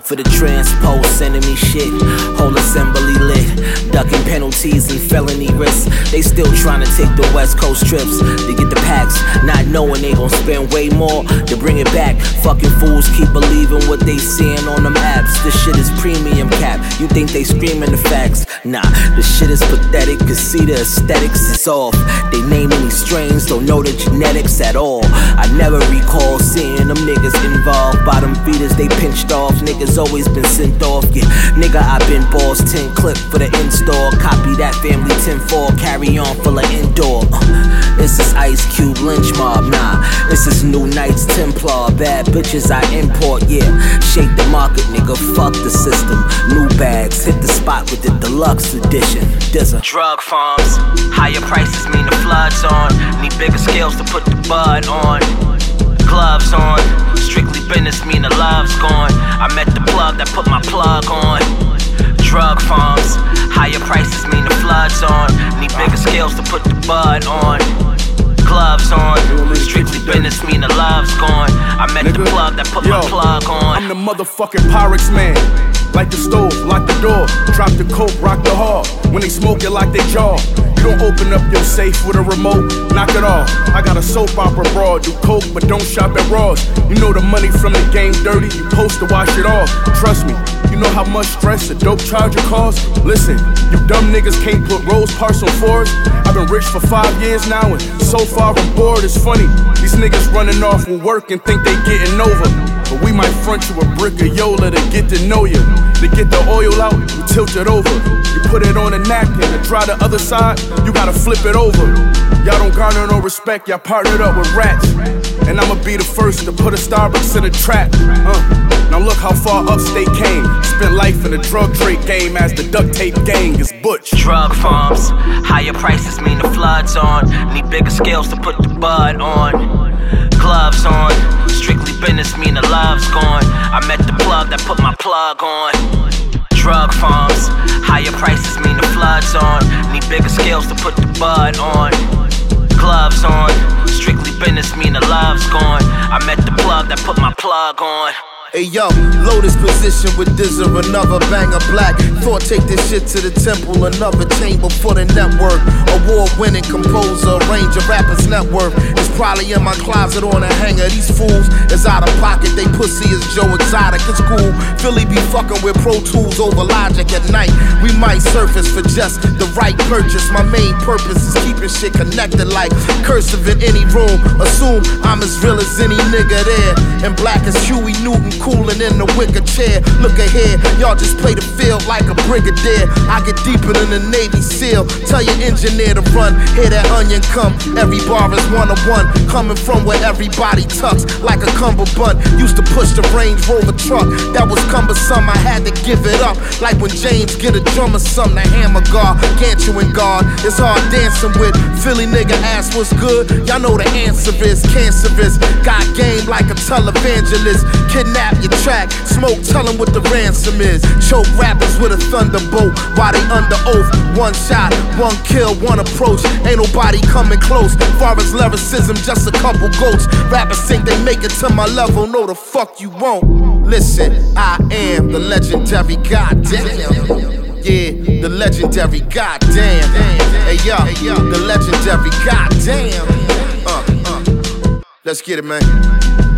for the transpose, sending me shit. Whole assembly lit, ducking penalties and felony risks. They still trying to take the West Coast trips to get the packs, not knowing they gon' spend way more to bring it back. Fucking fools keep believing what they seeing on them apps. This shit is premium cap. You think they screaming the facts? Nah, this shit is pathetic. Cause see the aesthetics is off. They naming these strains, don't know the genetics at all. I never recall seeing them niggas involved. Bottom feeders they pinched off. Niggas always been sent off. Yeah, nigga I been balls 10 clip for the install. Copy that family 10-4. Carry on full of indoor. This is Ice Cube Lynch Mob. Nah, this is New Knights Templar. Bad bitches I import. Yeah, shake the market, nigga. Fuck the system. New bags hit the spot with the deluxe edition. There's a drug farms. Higher prices mean the flood's on. Need bigger scales to put the bud on. Gloves on. Strictly business mean the love's gone. I met the plug that put my plug on. Drug farms. Higher prices mean the flood's on. Need bigger scales to put the bud on. Gloves on. Strictly business mean the love's gone. I met the plug that put my plug on. I'm the motherfucking Pyrex man. Light the stove, lock the door. Drop the coke, rock the hall. When they smoke it like they jaw. You don't open up your safe with a remote, knock it off. I got a soap opera broad, do coke but don't shop at Ross. You know the money from the game dirty, you post to wash it off. Trust me, you know how much stress a dope charger costs? Listen, you dumb niggas can't put Rose Parks on fours. I've been rich for 5 years now and so far I'm bored, it's funny. These niggas running off with work and think they getting over. But we might front you a brick of Yola to get to know you. To get the oil out, you tilt it over. You put it on a napkin to dry the other side, you gotta flip it over. Y'all don't garner no respect, y'all partnered up with rats. And I'ma be the first to put a Starbucks in a trap. Now look how far upstate came. Spent life in the drug trade game as the duct tape gang is butch. Drug farms, higher prices mean the flood's on. Need bigger scales to put the bud on. Gloves on, strictly business mean the love's gone. I met the plug that put my plug on. Drug farms, higher prices mean the flood's on. Need bigger scales to put the bud on. Gloves on, strictly business mean the love's gone. I met the plug that put my plug on. Hey yo, Lotus position with Dizzer, another banger black. Thought take this shit to the temple, another chamber for the network. Award-winning composer, range of rappers network. It's probably in my closet on a hanger. These fools is out of pocket, they pussy is Joe Exotic. It's cool, Philly be fucking with Pro Tools over Logic at night. We might surface for just the right purchase. My main purpose is keeping shit connected like cursive in any room. Assume I'm as real as any nigga there. And black as Huey Newton, cooling in the wicker chair. Look ahead, y'all just play the field like a brigadier. I get deeper than a Navy SEAL. Tell your engineer to run, hear that onion come. Every bar is one-on-one, coming from where everybody tucks like a cummerbund. Used to push the Range Rover truck, that was cumbersome, I had to give it up. Like when James get a drum or something, the hammer guard, can't you in guard? It's hard dancing with Philly nigga ass what's good. Y'all know the answer is cancerous. Got game like a televangelist. Kidnap your track, smoke, tell them what the ransom is. Choke rappers with a thunderbolt while they under oath. One shot, one kill, one approach. Ain't nobody coming close. Far as lyricism, just a couple goats. Rappers think they make it to my level, no the fuck you won't. Listen, I am the legendary goddamn. Yeah, the legendary goddamn. Hey yo, the legendary goddamn. Let's get it, man.